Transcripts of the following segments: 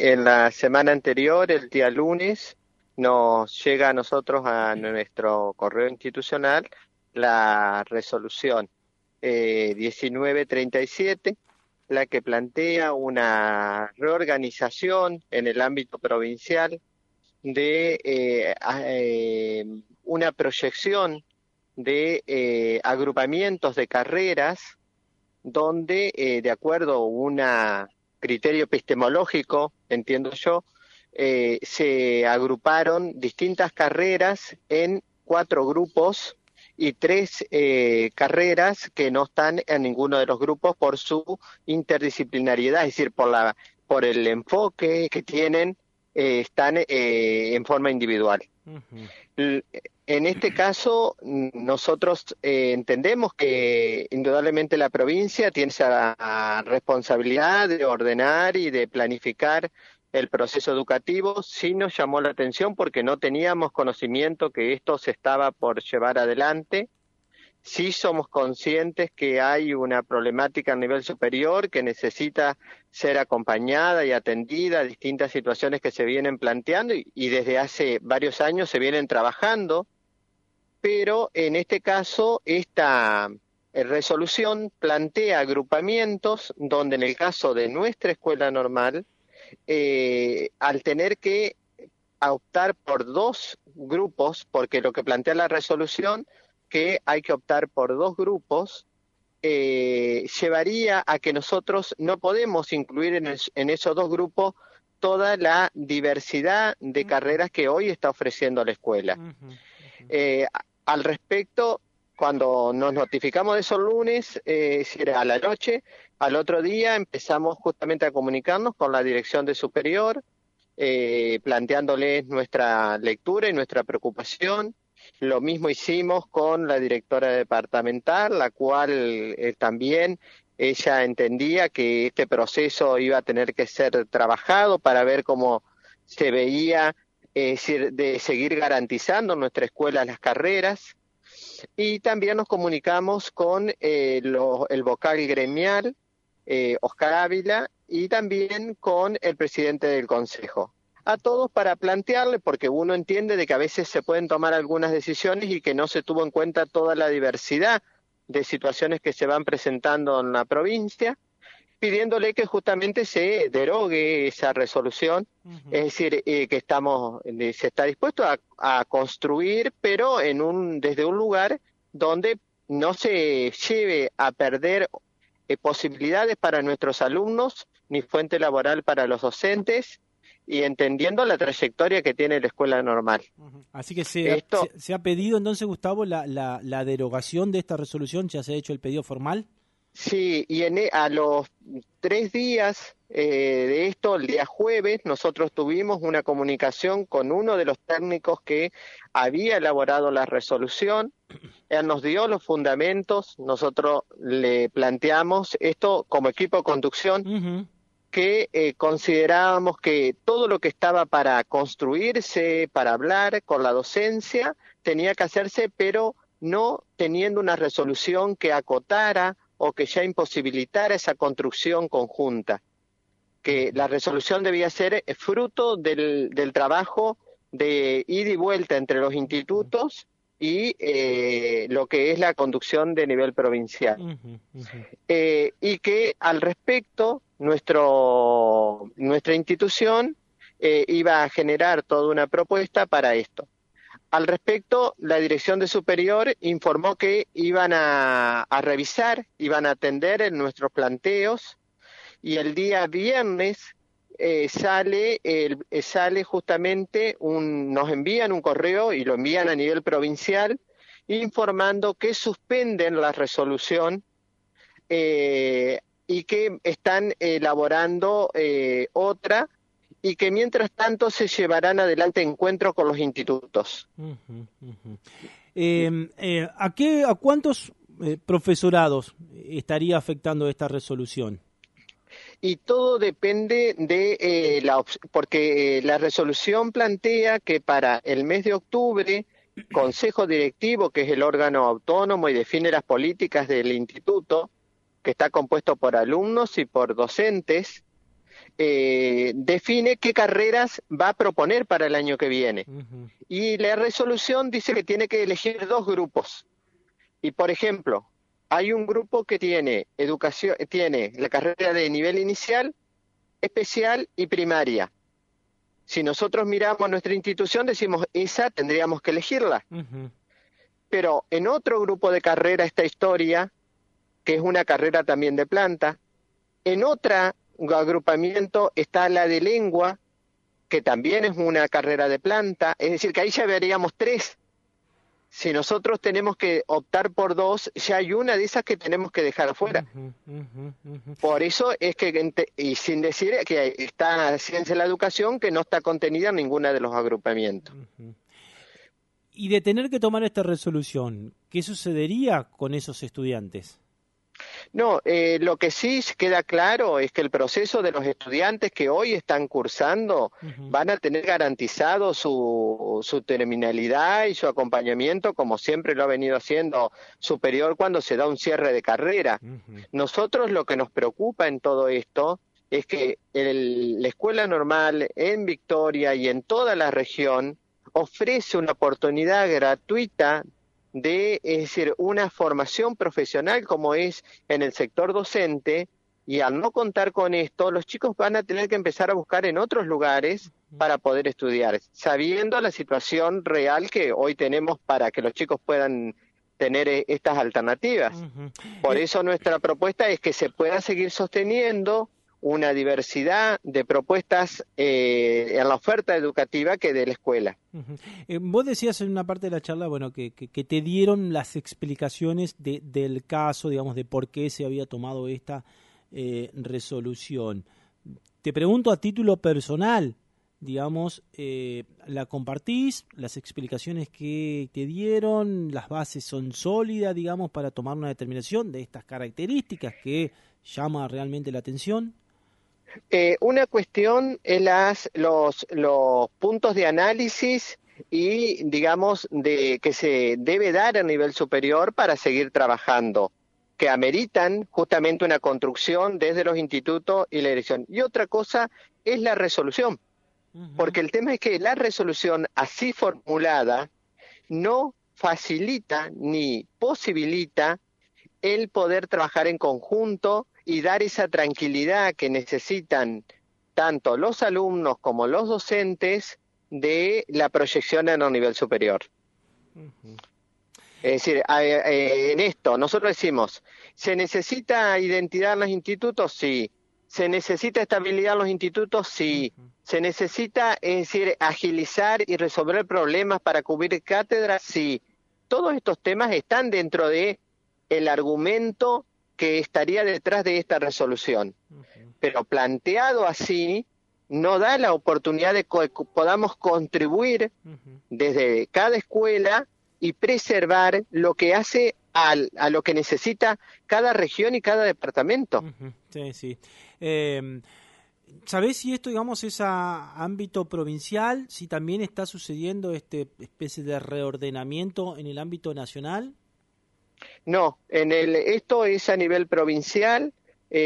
en la semana anterior, el día lunes, nos llega a nosotros, a nuestro correo institucional, la resolución 1937, la que plantea una reorganización en el ámbito provincial de una proyección de agrupamientos de carreras donde, de acuerdo a un criterio epistemológico, entiendo yo, se agruparon distintas carreras en 4 grupos y 3 carreras que no están en ninguno de los grupos por su interdisciplinariedad, es decir, por el enfoque que tienen, están en forma individual. Ujú. En este caso, nosotros entendemos que indudablemente la provincia tiene esa responsabilidad de ordenar y de planificar el proceso educativo. Sí nos llamó la atención porque no teníamos conocimiento que esto se estaba por llevar adelante. Sí somos conscientes que hay una problemática a nivel superior que necesita ser acompañada y atendida a distintas situaciones que se vienen planteando y desde hace varios años se vienen trabajando, pero en este caso esta resolución plantea agrupamientos donde en el caso de nuestra escuela normal, al tener que optar por 2 grupos, porque lo que plantea la resolución, que hay que optar por 2 grupos, llevaría a que nosotros no podemos incluir en esos 2 grupos toda la diversidad de carreras que hoy está ofreciendo la escuela. Ujú, ujú. Eh, Al respecto, cuando nos notificamos de esos lunes, si era a la noche, al otro día empezamos justamente a comunicarnos con la dirección de superior, planteándoles nuestra lectura y nuestra preocupación. Lo mismo hicimos con la directora departamental, la cual también ella entendía que este proceso iba a tener que ser trabajado para ver cómo se veía, de seguir garantizando en nuestra escuela las carreras. Y también nos comunicamos con el vocal gremial, Oscar Ávila, y también con el presidente del Consejo. A todos para plantearle, porque uno entiende de que a veces se pueden tomar algunas decisiones y que no se tuvo en cuenta toda la diversidad de situaciones que se van presentando en la provincia, pidiéndole que justamente se derogue esa resolución, es Ujú. decir, que se está dispuesto a construir, pero desde un lugar donde no se lleve a perder posibilidades para nuestros alumnos, ni fuente laboral para los docentes, y entendiendo la trayectoria que tiene la escuela normal. Ujú. Así que se ha, Esto, se ha pedido entonces, Gustavo, la derogación de esta resolución, ya se ha hecho el pedido formal. sí, y a los 3 días de esto, el día jueves, nosotros tuvimos una comunicación con uno de los técnicos que había elaborado la resolución. Él nos dio los fundamentos, nosotros le planteamos esto como equipo de conducción, Ujú. que considerábamos que todo lo que estaba para construirse, para hablar con la docencia, tenía que hacerse, pero no teniendo una resolución que acotara o que ya imposibilitara esa construcción conjunta, que Ujú. la resolución debía ser fruto del trabajo de ida y vuelta entre los institutos y lo que es la conducción de nivel provincial. Ujú. Ujú. Y que al respecto nuestra institución iba a generar toda una propuesta para esto. Al respecto, la Dirección de Superior informó que iban a revisar, iban a atender en nuestros planteos y el día viernes sale justamente nos envían un correo y lo envían a nivel provincial informando que suspenden la resolución eh, y que están elaborando otra y que mientras tanto se llevarán adelante encuentros con los institutos. Ujú. Ujú. ¿A cuántos profesorados estaría afectando esta resolución? Y todo depende de porque la resolución plantea que para el mes de octubre, Consejo Directivo, que es el órgano autónomo y define las políticas del instituto, que está compuesto por alumnos y por docentes, define qué carreras va a proponer para el año que viene. Ujú. Y la resolución dice que tiene que elegir dos grupos. Y por ejemplo, hay un grupo que tiene educación, tiene la carrera de nivel inicial, especial y primaria. Si nosotros miramos nuestra institución, decimos, esa tendríamos que elegirla. Ujú. Pero en otro grupo de carrera está historia, que es una carrera también de planta. En otro agrupamiento está la de lengua, que también es una carrera de planta. Es decir, que ahí ya veríamos tres. Si nosotros tenemos que optar por dos, ya hay una de esas que tenemos que dejar afuera. Ujú, ujú, ujú. Por eso es que, y sin decir que está ciencia de la educación, que no está contenida en ninguna de los agrupamientos. Ujú. Y de tener que tomar esta resolución, ¿qué sucedería con esos estudiantes? No, lo que sí queda claro es que el proceso de los estudiantes que hoy están cursando Ujú, van a tener garantizado su terminalidad y su acompañamiento, como siempre lo ha venido haciendo superior cuando se da un cierre de carrera. ujú, Nosotros lo que nos preocupa en todo esto es que la escuela normal en Victoria y en toda la región ofrece una oportunidad gratuita de, es decir, una formación profesional como es en el sector docente, y al no contar con esto, los chicos van a tener que empezar a buscar en otros lugares para poder estudiar, sabiendo la situación real que hoy tenemos para que los chicos puedan tener estas alternativas. ujú. Por eso nuestra propuesta es que se pueda seguir sosteniendo una diversidad de propuestas en la oferta educativa que de la escuela. Ujú. Vos decías en una parte de la charla, bueno, que te dieron las explicaciones del caso, digamos, de por qué se había tomado esta resolución. Te pregunto a título personal, digamos, ¿la compartís? ¿Las explicaciones que te dieron, las bases son sólidas, digamos, para tomar una determinación de estas características que llama realmente la atención? Una cuestión es los puntos de análisis y, digamos, de que se debe dar a nivel superior para seguir trabajando, que ameritan justamente una construcción desde los institutos y la dirección. Y otra cosa es la resolución, Ujú, porque el tema es que la resolución así formulada no facilita ni posibilita el poder trabajar en conjunto y dar esa tranquilidad que necesitan tanto los alumnos como los docentes de la proyección en un nivel superior. ujú, Es decir, en esto nosotros decimos, ¿se necesita identidad en los institutos? Sí. ¿Se necesita estabilidad en los institutos? Sí. ujú, ¿Se necesita, es decir, agilizar y resolver problemas para cubrir cátedras? Sí. Todos estos temas están dentro de el argumento que estaría detrás de esta resolución. ujú, Pero planteado así, no da la oportunidad de que podamos contribuir ujú. desde cada escuela y preservar lo que hace a lo que necesita cada región y cada departamento. Ujú, sí, sí. Eh, ¿Sabés si esto, digamos, es a ámbito provincial? Si también está sucediendo este especie de reordenamiento en el ámbito nacional. No, esto es a nivel provincial,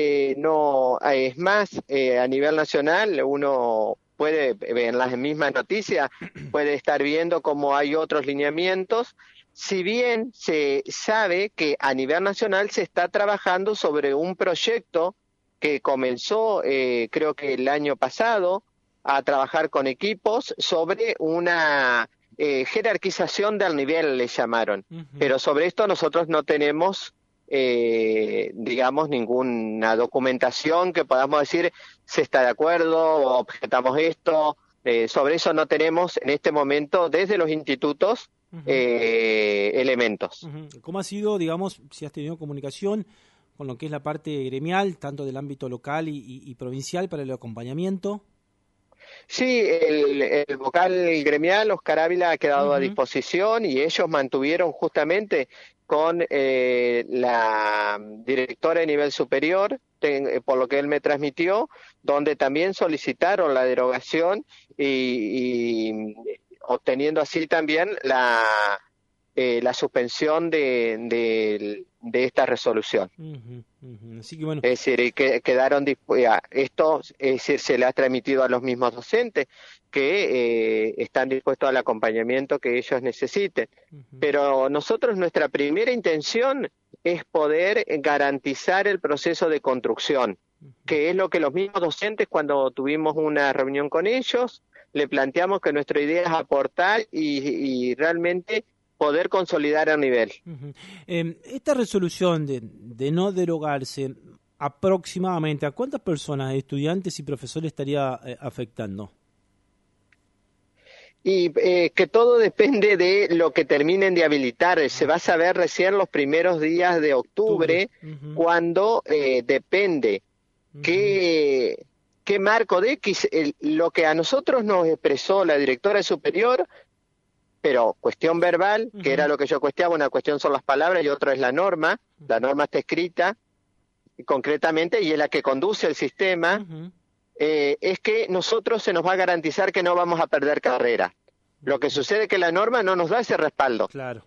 no es más, a nivel nacional uno puede, en las mismas noticias, puede estar viendo cómo hay otros lineamientos, si bien se sabe que a nivel nacional se está trabajando sobre un proyecto que comenzó, creo que el año pasado, a trabajar con equipos sobre una jerarquización del nivel, le llamaron. Ujú, Pero sobre esto nosotros no tenemos, digamos, ninguna documentación que podamos decir se está de acuerdo o objetamos esto. Sobre eso no tenemos en este momento desde los institutos ujú, elementos. ujú. ¿Cómo ha sido, digamos, si has tenido comunicación con lo que es la parte gremial, tanto del ámbito local y provincial para el acompañamiento? Sí, el vocal gremial, Oscar Ávila, ha quedado a Ujú, disposición y ellos mantuvieron justamente con la directora de nivel superior, por lo que él me transmitió, donde también solicitaron la derogación y obteniendo así también la suspensión de esta resolución. Así que bueno. Es decir, y que quedaron esto, es decir, se le ha transmitido a los mismos docentes que están dispuestos al acompañamiento que ellos necesiten. Pero nuestra primera intención es poder garantizar el proceso de construcción, que es lo que los mismos docentes, cuando tuvimos una reunión con ellos, le planteamos que nuestra idea es aportar y realmente poder consolidar el nivel. Esta resolución de no derogarse, aproximadamente, ¿a cuántas personas, estudiantes y profesores estaría afectando? Y que todo depende de lo que terminen de habilitar. Se va a saber recién los primeros días de octubre, cuando depende qué marco de X, lo que a nosotros nos expresó la directora superior, pero cuestión verbal, que era lo que yo cuestionaba, una cuestión son las palabras y otra es la norma está escrita concretamente y es la que conduce el sistema, es que nosotros se nos va a garantizar que no vamos a perder carrera. Lo que sucede es que la norma no nos da ese respaldo. Claro.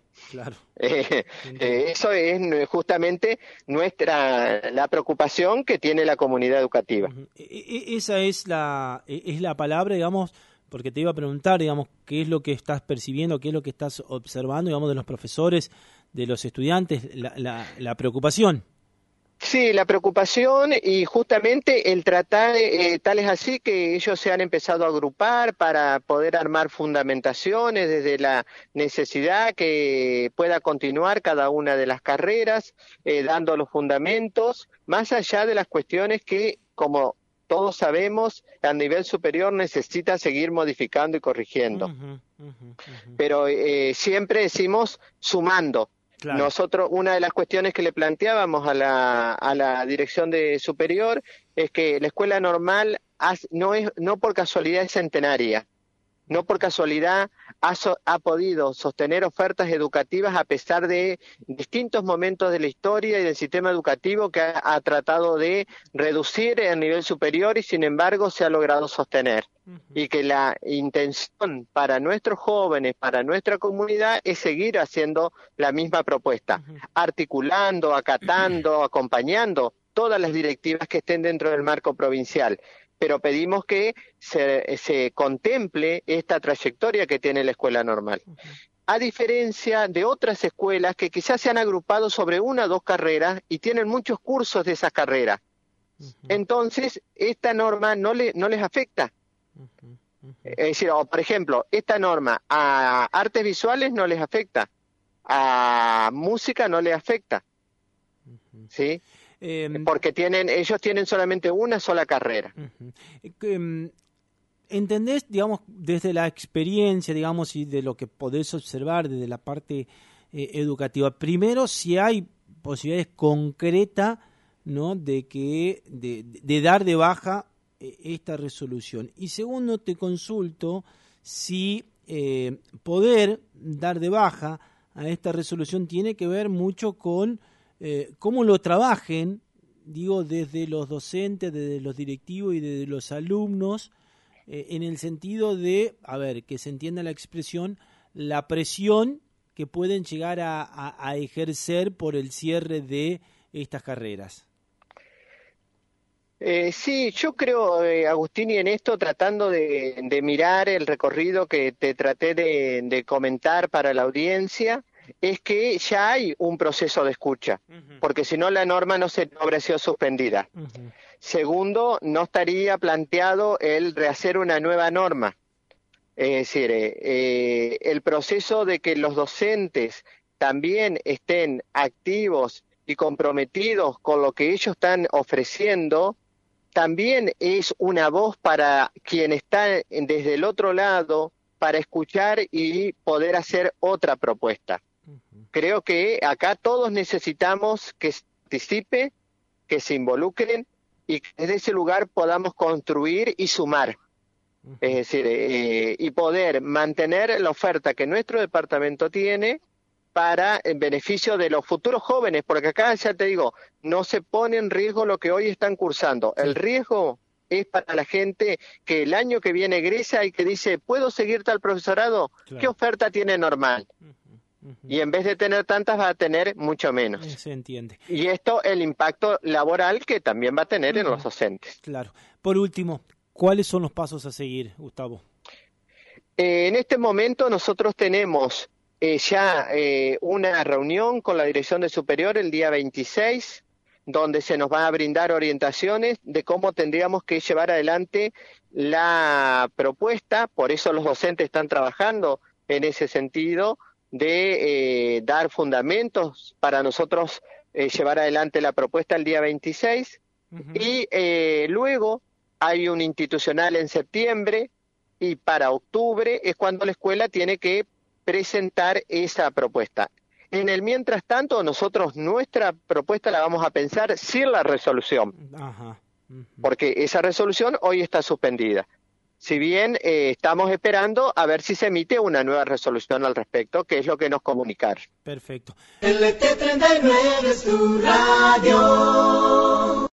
Eso es justamente la preocupación que tiene la comunidad educativa. Esa es la palabra, digamos, porque te iba a preguntar, digamos, qué es lo que estás percibiendo, qué es lo que estás observando, digamos, de los profesores, de los estudiantes, la preocupación. Sí, la preocupación y justamente el tratar, tal es así que ellos se han empezado a agrupar para poder armar fundamentaciones desde la necesidad que pueda continuar cada una de las carreras, dando los fundamentos, más allá de las cuestiones que, como todos sabemos, a nivel superior necesita seguir modificando y corrigiendo. Pero siempre decimos sumando. Claro. Nosotros, una de las cuestiones que le planteábamos a la dirección de superior es que la escuela normal no por casualidad es centenaria, no por casualidad ha podido sostener ofertas educativas a pesar de distintos momentos de la historia y del sistema educativo que ha tratado de reducir el nivel superior y sin embargo se ha logrado sostener. Y que la intención para nuestros jóvenes, para nuestra comunidad, es seguir haciendo la misma propuesta, articulando, acatando, acompañando todas las directivas que estén dentro del marco provincial. Pero pedimos que se contemple esta trayectoria que tiene la escuela normal. A diferencia de otras escuelas que quizás se han agrupado sobre una o dos carreras y tienen muchos cursos de esas carreras. Entonces, esta norma no les afecta. Es decir, por ejemplo, esta norma a artes visuales no les afecta, a música no les afecta, ¿sí? Porque ellos tienen solamente una sola carrera. ¿Entendés, digamos, desde la experiencia, digamos, y de lo que podés observar desde la parte educativa? Primero, si hay posibilidades concretas, ¿no?, de dar de baja esta resolución. Y segundo, te consulto si poder dar de baja a esta resolución tiene que ver mucho con cómo lo trabajen, digo, desde los docentes, desde los directivos y desde los alumnos, en el sentido de, que se entienda la expresión, la presión que pueden llegar a ejercer por el cierre de estas carreras. Sí, yo creo, Agustín, y en esto tratando de mirar el recorrido que te traté de comentar para la audiencia, es que ya hay un proceso de escucha, porque si no la norma no habría sido suspendida. Segundo, no estaría planteado el rehacer una nueva norma. Es decir, el proceso de que los docentes también estén activos y comprometidos con lo que ellos están ofreciendo, también es una voz para quien está desde el otro lado para escuchar y poder hacer otra propuesta. Creo que acá todos necesitamos que se participe, que se involucren y que desde ese lugar podamos construir y sumar. Es decir, y poder mantener la oferta que nuestro departamento tiene para en beneficio de los futuros jóvenes, porque acá, ya te digo, no se pone en riesgo lo que hoy están cursando. El riesgo es para la gente que el año que viene egresa y que dice, ¿puedo seguir tal profesorado? Claro. ¿Qué oferta tiene normal? Y en vez de tener tantas, va a tener mucho menos. Se entiende. Y esto, el impacto laboral que también va a tener en los docentes. Claro. Por último, ¿cuáles son los pasos a seguir, Gustavo? En este momento nosotros tenemos ya una reunión con la Dirección de Superior el día 26, donde se nos va a brindar orientaciones de cómo tendríamos que llevar adelante la propuesta. Por eso los docentes están trabajando en ese sentido de dar fundamentos para nosotros llevar adelante la propuesta el día 26. Y luego hay un institucional en septiembre, y para octubre es cuando la escuela tiene que presentar esa propuesta. En el mientras tanto, nosotros nuestra propuesta la vamos a pensar sin la resolución, porque esa resolución hoy está suspendida. Si bien estamos esperando a ver si se emite una nueva resolución al respecto, que es lo que nos comunicaron. Perfecto. LT39 es tu radio.